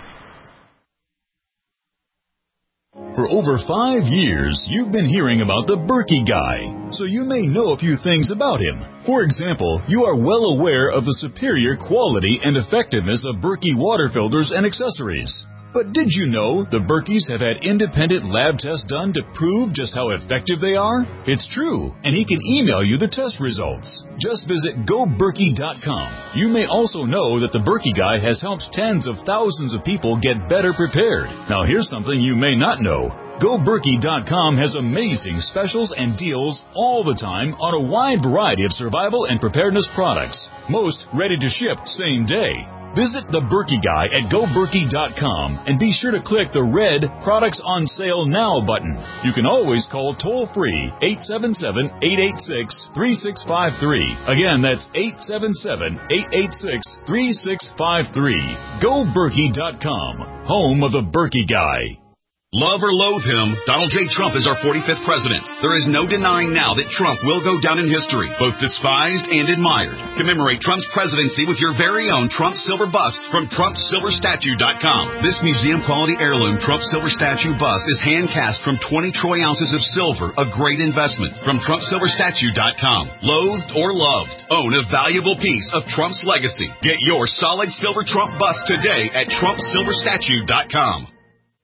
For over five years, you've been hearing about the Berkey Guy, so you may know a few things about him. For example, you are well aware of the superior quality and effectiveness of Berkey water filters and accessories. But did you know the Berkeys have had independent lab tests done to prove just how effective they are? It's true, and he can email you the test results. Just visit go berkey dot com. You may also know that the Berkey Guy has helped tens of thousands of people get better prepared. Now here's something you may not know. go berkey dot com has amazing specials and deals all the time on a wide variety of survival and preparedness products. Most ready to ship same day. Visit the Berkey Guy at go berkey dot com and be sure to click the red Products on Sale Now button. You can always call toll-free eight seven seven, eight eight six, three six five three. Again, that's eight seven seven, eight eight six, three six five three. go berkey dot com, home of the Berkey Guy. Love or loathe him, Donald J. Trump is our forty-fifth president. There is no denying now that Trump will go down in history, both despised and admired. Commemorate Trump's presidency with your very own Trump Silver Bust from Trump Silver Statue dot com. This museum-quality heirloom Trump Silver Statue Bust is hand-cast from twenty troy ounces of silver, a great investment, from Trump Silver Statue dot com. Loathed or loved, own a valuable piece of Trump's legacy. Get your solid silver Trump bust today at Trump Silver Statue dot com.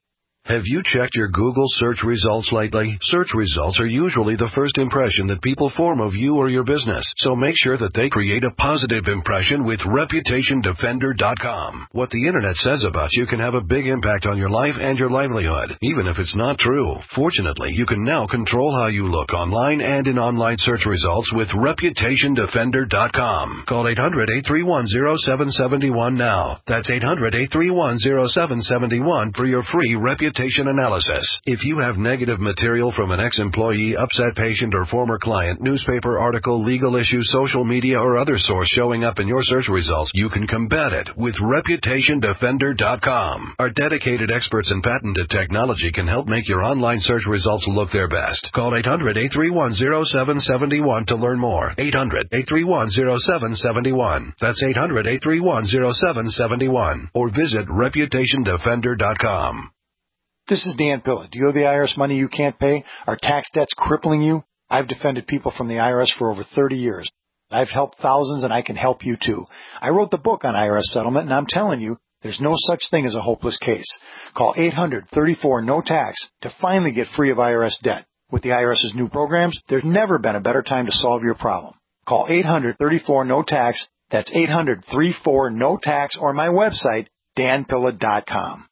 Have you checked your Google search results lately? Search results are usually the first impression that people form of you or your business, so make sure that they create a positive impression with Reputation Defender dot com. What the internet says about you can have a big impact on your life and your livelihood, even if it's not true. Fortunately, you can now control how you look online and in online search results with Reputation Defender dot com. Call eight hundred, eight three one, zero seven seven one now. That's eight hundred, eight three one, zero seven seven one for your free reputation analysis. If you have negative material from an ex-employee, upset patient, or former client, newspaper article, legal issue, social media, or other source showing up in your search results, you can combat it with Reputation Defender dot com. Our dedicated experts in patented technology can help make your online search results look their best. Call eight hundred, eight three one, zero seven seven one to learn more. eight hundred, eight three one, zero seven seven one. That's eight hundred, eight three one, zero seven seven one. Or visit Reputation Defender dot com. This is Dan Pilla. Do you owe the I R S money you can't pay? Are tax debts crippling you? I've defended people from the I R S for over thirty years. I've helped thousands, and I can help you too. I wrote the book on I R S settlement, and I'm telling you, there's no such thing as a hopeless case. Call eight hundred, thirty-four, no tax to finally get free of I R S debt. With the IRS's new programs, there's never been a better time to solve your problem. Call eight hundred, thirty-four, no tax. That's eight hundred, thirty-four, no tax, or my website, dan pilla dot com.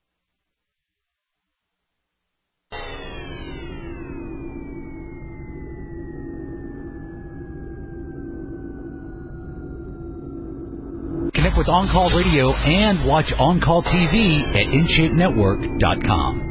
Connect with On-Call Radio and watch On-Call T V at in shape network dot com.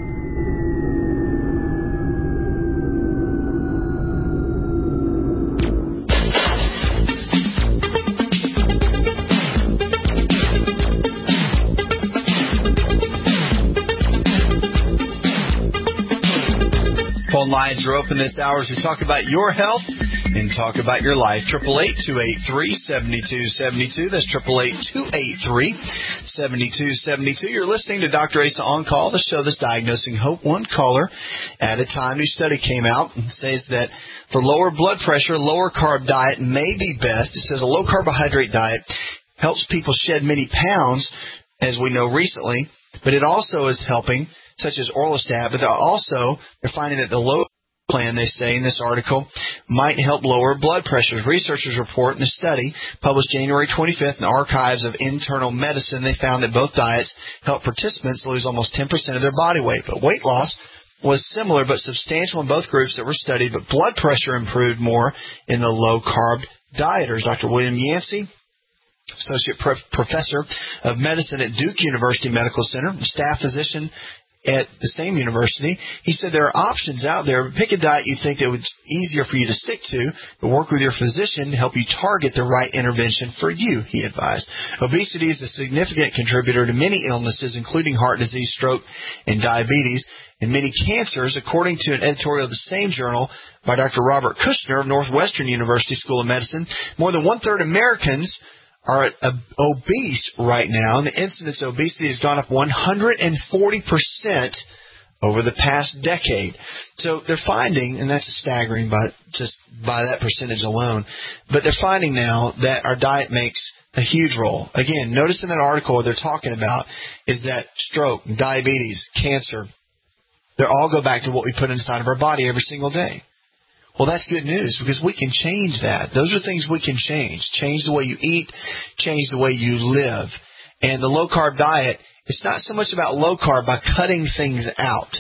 Phone lines are open this hour as we talk about your health and talk about your life. eight eight eight, two eight three, seven two seven two. That's eight eight eight, two eight three, seven two seven two. You're listening to Doctor Asa On Call, the show that's diagnosing hope one caller at a time. New study came out and says that for lower blood pressure, lower carb diet may be best. It says a low carbohydrate diet helps people shed many pounds, as we know recently, but it also is helping, such as Orlistat, but also they're finding that the low plan, they say in this article, might help lower blood pressure. Researchers report in a study published January twenty-fifth in the Archives of Internal Medicine, they found that both diets help participants lose almost ten percent of their body weight. But weight loss was similar but substantial in both groups that were studied, but blood pressure improved more in the low-carb dieters. Doctor William Yancey, Associate Prof- Professor of Medicine at Duke University Medical Center, staff physician at the same university, he said there are options out there. Pick a diet you think that would easier for you to stick to, but work with your physician to help you target the right intervention for you, he advised. Obesity is a significant contributor to many illnesses, including heart disease, stroke, and diabetes, and many cancers, according to an editorial of the same journal by Doctor Robert Kushner of Northwestern University School of Medicine. More than one-third Americans are obese right now, and the incidence of obesity has gone up one hundred forty percent over the past decade. So they're finding, and that's staggering by just by that percentage alone, but they're finding now that our diet makes a huge role. Again, notice in that article what they're talking about is that stroke, diabetes, cancer, they all go back to what we put inside of our body every single day. Well, that's good news because we can change that. Those are things we can change. Change the way you eat, change the way you live. And the low-carb diet, it's not so much about low-carb by cutting things out.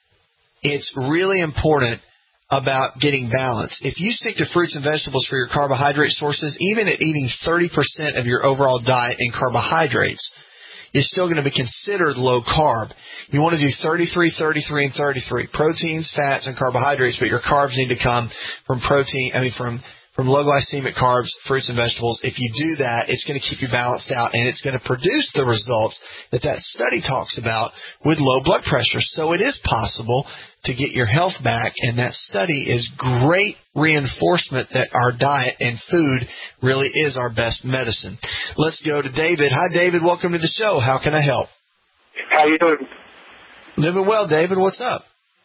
It's really important about getting balance. If you stick to fruits and vegetables for your carbohydrate sources, even at eating thirty percent of your overall diet in carbohydrates, is still going to be considered low carb. You want to do thirty-three, thirty-three, and thirty-three. Proteins, fats, and carbohydrates, but your carbs need to come from protein, I mean from, from low glycemic carbs, fruits and vegetables. If you do that, it's going to keep you balanced out, and it's going to produce the results that that study talks about with low blood pressure. So it is possible to get your health back, and that study is great reinforcement that our diet and food really is our best medicine. Let's go to David. Hi, David. Welcome to the show. How can I help? How you doing? Living well, David. What's up?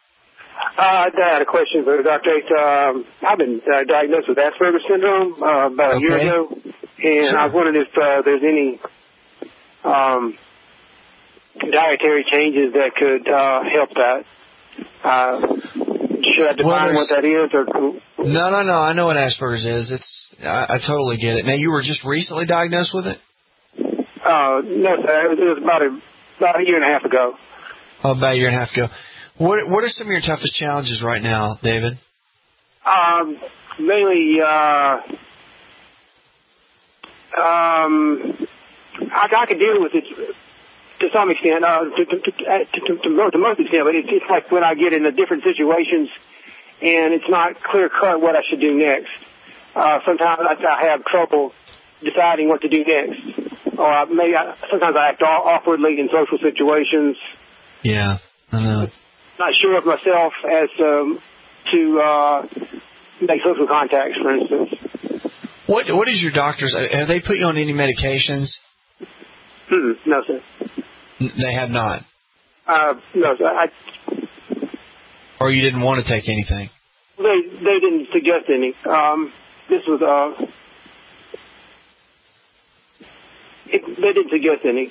Uh, I had a question for Doctor Asa. Um, I've been uh, diagnosed with Asperger's syndrome uh, about a okay. year ago, and sure. I was wondering if uh, there's any um, dietary changes that could uh, help that. Uh, should I define well, what that is? Or no, no, no. I know what Asperger's is. It's I, I totally get it. Now, you were just recently diagnosed with it? Uh, no, sir. It was about a about a year and a half ago. Oh, about a year and a half ago. What What are some of your toughest challenges right now, David? Um, mainly, uh, um, I, I could deal with it to some extent, uh, to, to, to, to, to, to most extent, but it's, it's like when I get into different situations and it's not clear cut what I should do next. Uh, sometimes I, I have trouble deciding what to do next, or I, maybe I, sometimes I act awkwardly in social situations. Yeah, I know. Not sure of myself as um, to uh, make social contacts, for instance. What What is your doctor's? Have they put you on any medications? Hmm, no, sir. They have not. Uh, no, sir. I, or you didn't want to take anything? They They didn't suggest any. Um, this was uh, it, they didn't suggest any.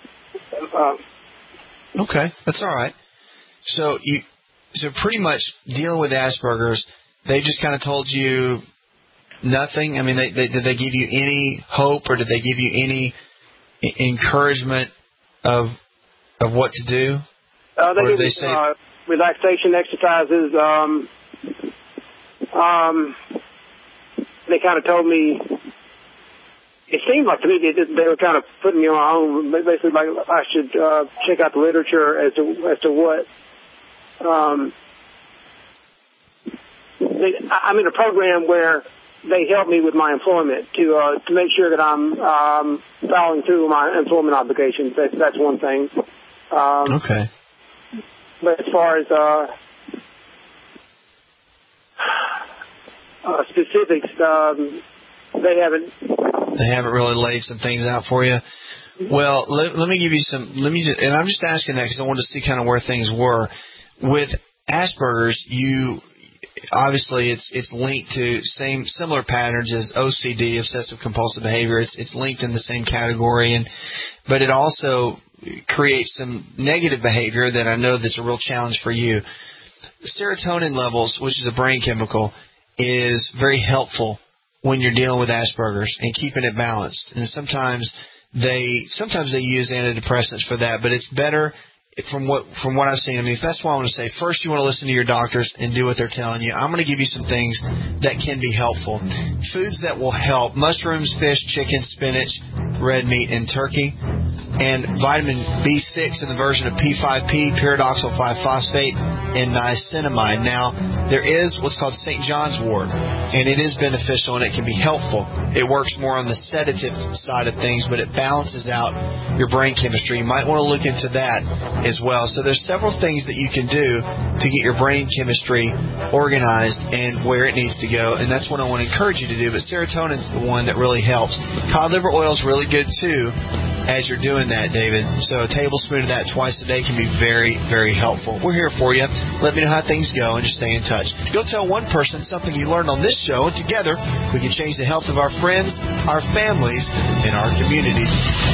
Uh, okay, that's all right. So you, so pretty much dealing with Asperger's, they just kind of told you nothing. I mean, they, they, did they give you any hope, or did they give you any encouragement of of what to do? Uh, they or did did they say uh, relaxation exercises. Um, um, they kind of told me. It seemed like to me they, they were kind of putting me on my own. Basically, like I should uh, check out the literature as to as to what. Um, they, I'm in a program where they help me with my employment to uh, to make sure that I'm um, following through with my employment obligations. That's that's one thing. Um, okay. But as far as uh, uh, specifics, um, they haven't. They haven't really laid some things out for you. Well, let, let me give you some. Let me, just, and I'm just asking that because I wanted to see kind of where things were with Asperger's. You obviously it's it's linked to same similar patterns as O C D, obsessive compulsive behavior. It's it's linked in the same category, and but it also creates some negative behavior that I know that's a real challenge for you. Serotonin levels, which is a brain chemical, is very helpful when you're dealing with Asperger's and keeping it balanced. And sometimes they sometimes they use antidepressants for that, but it's better from what from what I've seen. I mean, that's why I want to say, first you want to listen to your doctors and do what they're telling you. I'm going to give you some things that can be helpful. Foods that will help: mushrooms, fish, chicken, spinach, red meat, and turkey. And vitamin B six in the version of P five P, pyridoxal five phosphate, and niacinamide. Now, there is what's called Saint John's wort, and it is beneficial and it can be helpful. It works more on the sedative side of things, but it balances out your brain chemistry. You might want to look into that as well. So there's several things that you can do to get your brain chemistry organized and where it needs to go, and that's what I want to encourage you to do. But serotonin's the one that really helps. Cod liver oil is really good too as you're doing that, David. So a tablespoon of that twice a day can be very, very helpful. We're here for you. Let me know how things go and just stay in touch. Go tell one person something you learned on this show, and together we can change the health of our friends, our families, and our communities.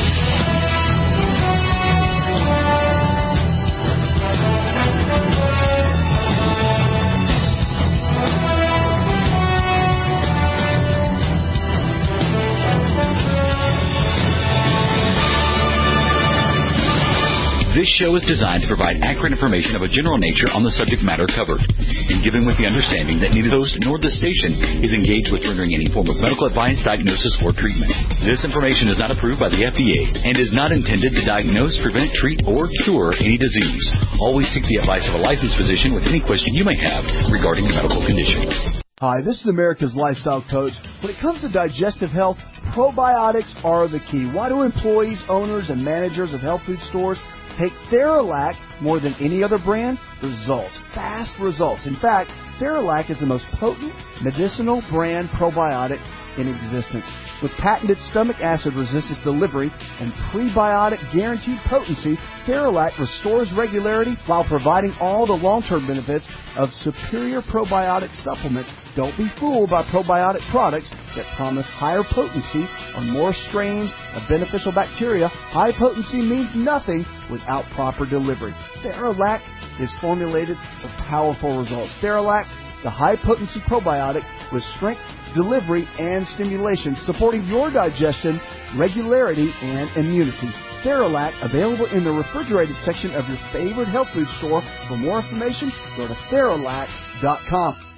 This show is designed to provide accurate information of a general nature on the subject matter covered, and given with the understanding that neither the host nor the station is engaged with rendering any form of medical advice, diagnosis, or treatment. This information is not approved by the F D A and is not intended to diagnose, prevent, treat, or cure any disease. Always seek the advice of a licensed physician with any question you may have regarding a medical condition. Hi, this is America's Lifestyle Coach. When it comes to digestive health, probiotics are the key. Why do employees, owners, and managers of health food stores take Theralac more than any other brand? Results. Fast results. In fact, Theralac is the most potent medicinal brand probiotic in existence. With patented stomach acid resistance delivery and prebiotic guaranteed potency, Theralac restores regularity while providing all the long-term benefits of superior probiotic supplements. Don't be fooled by probiotic products that promise higher potency or more strains of beneficial bacteria. High potency means nothing without proper delivery. Theralac is formulated for powerful results. Theralac, the high-potency probiotic with strength, delivery, and stimulation, supporting your digestion, regularity, and immunity. Theralac, available in the refrigerated section of your favorite health food store. For more information, go to Theralac dot com.